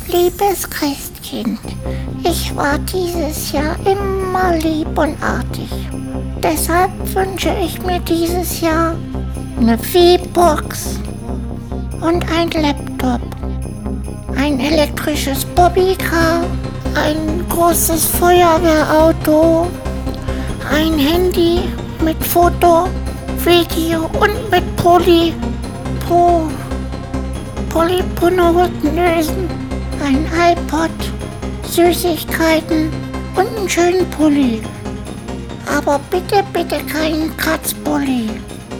Liebes Christkind, ich war dieses Jahr immer lieb und artig. Deshalb wünsche ich mir dieses Jahr eine V-Box und ein Laptop, ein elektrisches Bobbycar, ein großes Feuerwehrauto, ein Handy mit Foto, Video und mit Polyponösen, ein iPod, Süßigkeiten und einen schönen Pulli. Aber bitte, bitte keinen Kratzpulli.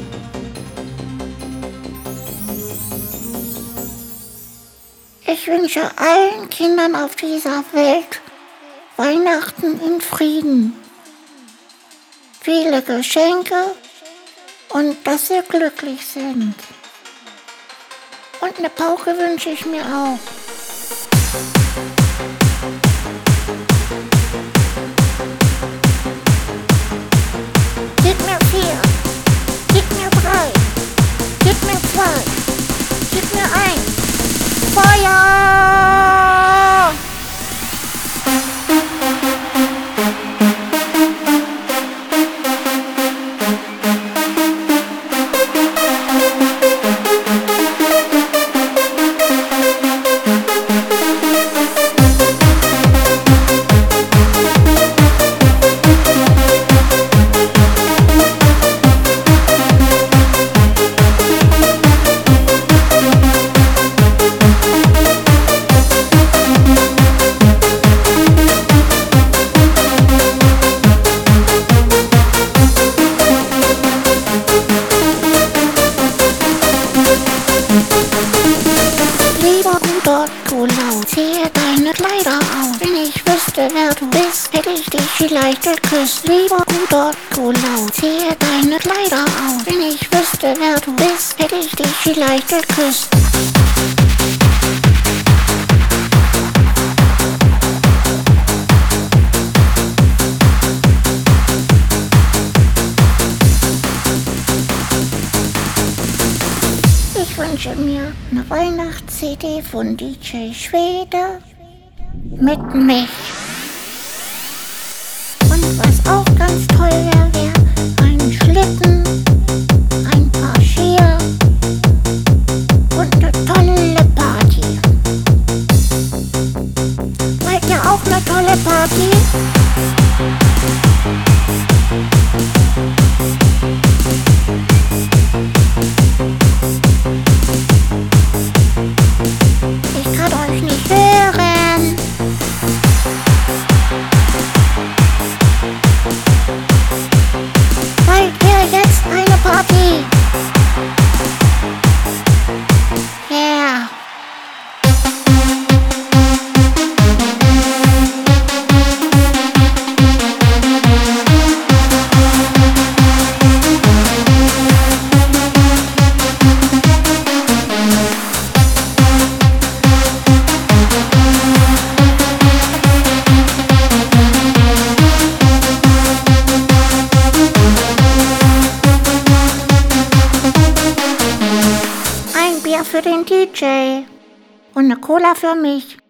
Ich wünsche allen Kindern auf dieser Welt Weihnachten in Frieden, viele Geschenke und dass sie glücklich sind. Und eine Pauke wünsche ich mir auch. Gib mir 4, gib mir 3, gib mir 2, gib mir 1. Feuer! Lieber Rudolf Kulau, ziehe deine Kleider aus. Wenn ich wüsste, wer du bist, hätte ich dich vielleicht geküsst. Lieber Rudolf Kulau, ziehe deine Kleider aus. Wenn ich wüsste, wer du bist, hätte ich dich vielleicht geküsst. Ich wünsche mir eine Weihnachts-CD von DJ Schwede mit mich. Und was auch ganz toll wäre, ein Schlitten, ein paar Skier und eine tolle Party. Wollt ihr auch eine tolle Party? Ich kann euch nicht hören. Wollt ihr jetzt eine Party? Yeah. Ein Bier für den DJ und eine Cola für mich.